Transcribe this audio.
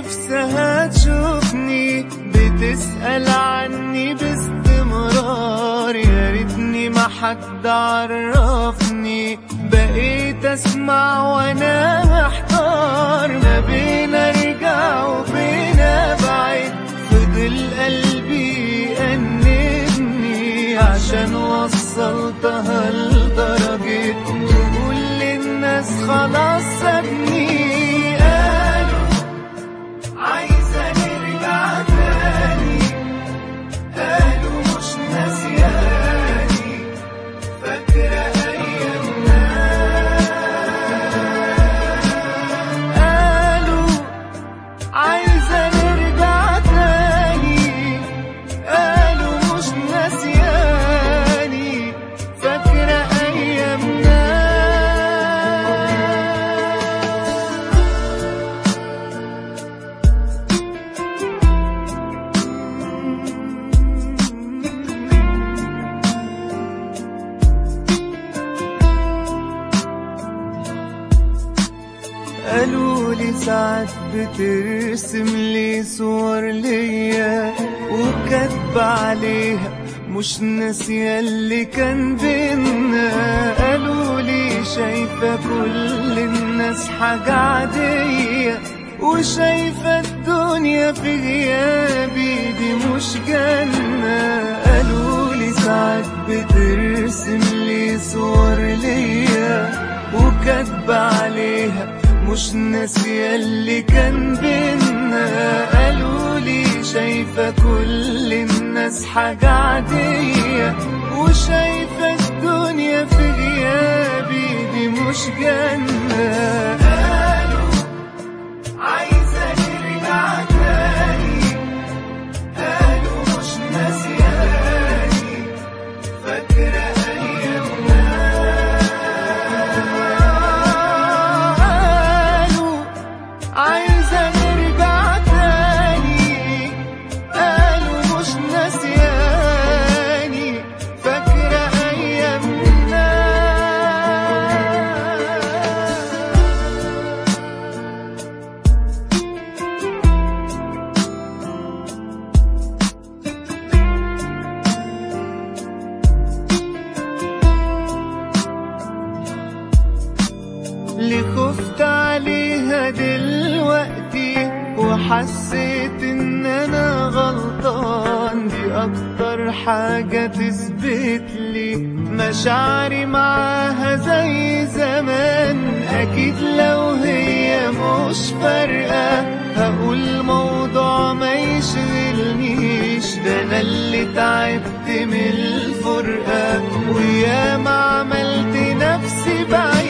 نفسها تشوفني، بتسأل عني باستمرار، يا ريتني ما حد عرفني. بقيت اسمع وانا محتار، ما بين ارجع وبين ابعد. فضل قلبي يأنبني عشان وصلتها لدرجة تقول للناس خلاص سابني. قالوا عايزة نرجع تاني، قالوا مش ناسياني، فاكرة أيامنا. قالوا عايزة نرجع تاني، قالوا مش ناسياني، فاكرة أيامنا. قالوا لي ساعات بترسم لي صور ليا، وكاتبة عليها مش ناسية اللي كان بينا. قالوا لي شايفة كل الناس حاجة عادية، وشايفة الدنيا في غيابي دي مش جنة. قالوا لي ساعات بترسم لي صور ليا، وكاتبة عليها مش ناسية اللي كان بينا. قالوا لي شايفة كل الناس حاجة عادية، وشايفة الدنيا في غيابي دي مش جنة. قالوا عايزة نرجع تاني، قالوا مش ناسياني، فاكرة أيامنا. عايزة نرجع تاني، قالوا مش ناسياني، فاكرة أيامنا. اللي خفت عليها دلوقتي وحسيت ان انا غلطان، دي اكتر حاجة تثبت لي مشاعري معاها زي زمان. اكيد لو هي مش فارقة هقول موضوع ما يشغلنيش، ده انا اللي تعبت من الفرقة، وياما عملت نفسي بعيد.